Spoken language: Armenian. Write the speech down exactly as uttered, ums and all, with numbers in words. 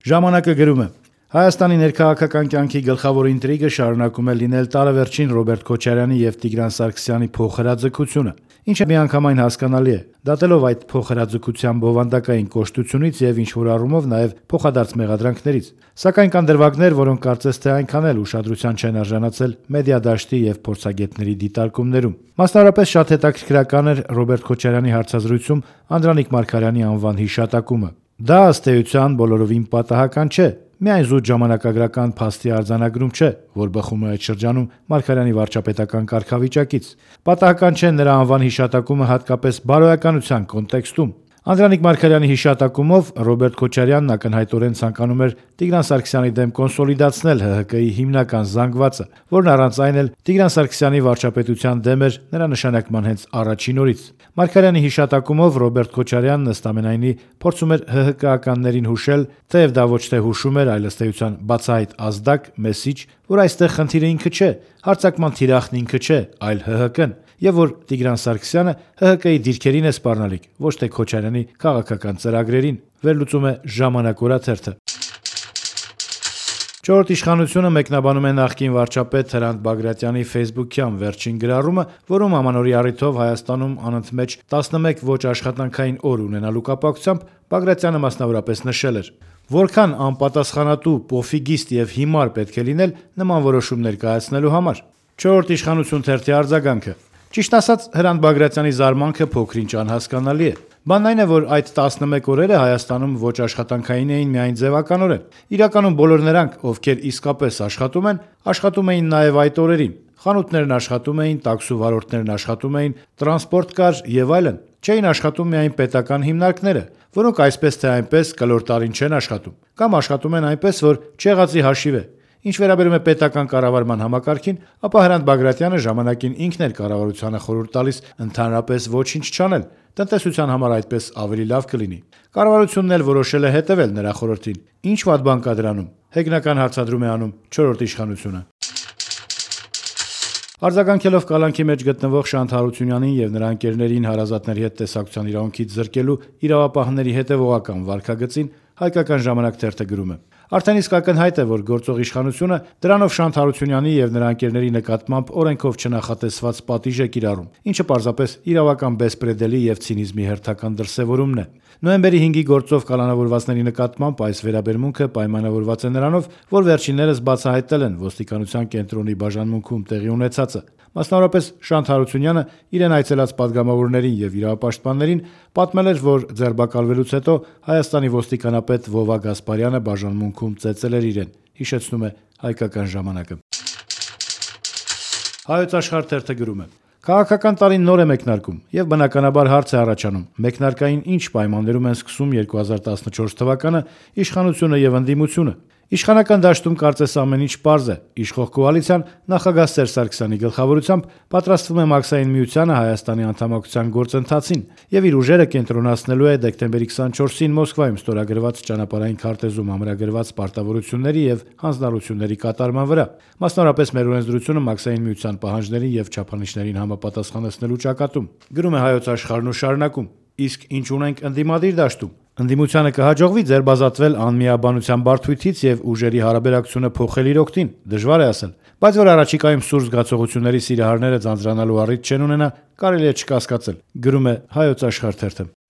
Ժամանակը գրում է. Հայաստանի ներքաղաքական կյանքի գլխավոր ինտրիգը շարունակում է լինել տարեվերջին Ռոբերտ Քոչարյանի եւ Տիգրան Սարգսյանի փոխհրաձգությունը, ինչը միանգամայն հասկանալի է, դատելով այդ փոխհրաձգության բովանդակային կոշտությունից եւ ինչ-որ առումով նաեւ փոխադարձ մեղադրանքներից։ Սակայն կան դրվագներ, որոնք կարծես թե այնքան էլ ուշադրության չեն արժանացել մեդիա դաշտի եւ փորձագետների դիտարկումներում։ Մասնավորապես շատ հետաքրքրական էր Ռոբերտ Քոչարյանի հարցազրույցում Անդրանիկ Մարգարյանի անվան հիշատակումը։ Դա ըստ էության բոլորովին պատահական չէ, միայն զուտ ժամանակագրական փաստի արձանագրում չէ, որ բխում է այդ շրջանում Մարգարյանի վարչապետական կարգավիճակից։ Պատահական չէ նրա անվան հիշատակումը հատկապես բարոյականության կոնտեքստում։ Անդրանիկ Մարգարյանի հիշատակումով Ռոբերտ Քոչարյանն ակնհայտորեն ցանկանում էր Տիգրան Սարգսյանի դեմ կոնսոլիդացնել ՀՀԿ-ի հիմնական զանգվածը, որն առանց այն էլ Տիգրան Սարգսյանի վարչապետության դեմ էր նրա նշանակման հենց առաջին օրից։ Մարգարյանի հիշատակումով Ռոբերտ Քոչարյանն ըստ ամենայնի փորձում էր ՀՀԿ-ականներին հուշել, թեև դա ոչ թե հուշում էր, այլ ըստ էության բացահայտ ազդակ, մեսիջ, որ այստեղ խնդիրը ինքը չէ, հարձակման թիրախն ինքը չէ, այլ ՀՀԿ-ն, եւ որ Տիգրան Սարգսյանը ՀՀԿ-ի դիրքերին է սպառնալիք, ոչ թե Քոչարյանի քաղաքական ծրագրերին, վերլուծում է Ժամանակ օրաթերթը։ Չորրորդ իշխանությունը մեկնաբանում է նախկին վարչապետ Հրանտ Բագրատյանի ֆեյսբուքյան վերջին գրառումը, որում ամանորի առիթով Հայաստանում անընդմեջ տասնմեկ ոչ աշխատանքային օր ունենալու կապակցությամբ Բագրատյանը մասնավորապես նշել էր. «Որքան անպատասխանատու, պոֆիգիստ եւ հիմար պետք է լինել նման որոշումներ կայացնելու համար»։ Չորրորդ իշխանություն թերթի արձագանքը. Ճիշտ ասած, Հրանտ Բագրատյանի զարմանքը փոքր-ինչ անհասկանալի է։ Բանն այն է, որ այդ տասնմեկ օրերը Հայաստանում ոչ աշխատանքային էին միայն ձևականորեն։ Իրականում բոլոր նրանք, ովքեր իսկապես աշխատում են, աշխատում էին նաև այդ օրերին։ Խանութներն աշխատում էին, տաքսու վարորդներն աշխատում էին, տրանսպորտ կար եւ այլն։ Չէին աշխատում միայն պետական հիմնարկները, որոնք այսպես թե այնպես կլոր տարին չեն աշխատում, կամ աշխատում են այնպես, որ չեղածի հաշիվ է։ Ինչ վերաբերում է պետական կառավարման համակարգին, ապա Հրանտ Բագրատյանը ժամանակին ինքն էր կառավարությանը խորհուրդ տալիս ընդհանրապես ոչինչ չանել, տնտեսության համար այդպես ավելի լավ կլինի։ Կառավարությունն էլ որոշել է հետևել նրա խորհրդին։ Ինչ վատ բան կա դրանում, հեգնական հարցադրում է անում չորրորդ իշխանությունը։ Արձագանքելով կալանքի մեջ գտնվող Շանթ Հարությունյանին եւ նրա ընկերներին հարազատների հետ տեսակցության իրավունքից զրկելու իրավապահների հետևողական վարքագծին, Հայկական ժամանակ թերթը գրում է. Արդեն իսկ ակնհայտ է, որ գործող իշխանությունը դրանով Շանթ Հարությունյանի եւ նրա ընկերների նկատմամբ օրենքով չնախատեսված պատիժ է կիրառում, ինչը պարզապես իրավական բեսպրեդելի եւ ցինիզմի հերթական դրսեւորումն է։ Նոյեմբերի հինգի գործով կալանավորվածների նկատմամբ այս վերաբերմունքը պայմանավորված է նրանով, որ վերջիններս բացահայտել են ոստիկանության կենտրոնի բաժանմունքում տեղի ունեցածը։ Մասնավորապես Շանթ Հարությունյանը իրեն այցելած падգամավորներին եւ իրավապաշտպաններին պատմել էր, որ ձերբակալվելուց հետո Հայաստանի ոստիկանապետ Վովա Գասպարյանը բաժանմունքում ծեծել էր իրեն, հիշեցնում է Հայկական ժամանակը։ Հայոց աշխարհ թերթը գրում է. Քաղաքական տարին նոր է մեկնարկում եւ բնականաբար հարց է առաջանում. մեկնարկային ինչ պայմաններում են սկսում երկու հազար տասնչորս թվականը իշխանությունը եւ ընդդիմությունը։ Իշխանական դաշտում կարծես ամեն ինչ պարզ է։ Իշխող կոալիցիան նախագահ Սերժ Սարգսյանի գլխավորությամբ պատրաստվում է Մաքսային միությանը Հայաստանի անդամակցության գործընթացին եւ իր ուժերը կենտրոնացնելու է դեկտեմբերի քսանչորսին Մոսկվայում ստորագրված ճանապարհային քարտեզում ամրագրված պարտավորությունների եւ հանձնառությունների կատարման վրա։ Մասնավորապես մեր օրենսդրությունը Մաքսային միության պահանջներին եւ չափանիշներին համապատասխանեցնելու ճակատում։ Գրում է Հայոց աշխարհն ու շարունակում. Իսկ ինչ ունենք ընդդիմադիր դաշտում։ Ընդդիմությանը կհաջողվի ձերբազատվել անմիաբանության բարդույթից եւ ուժերի հարաբերակցությունը փոխել իր օգտին, դժվար է ասել, բայց որ առաջիկայում սուր զգացողությունների սիրահարները ձանձրանալու առիթ չեն ունենա, կարելի է չկասկածել, գրում է Հայոց աշխարհ թերթը։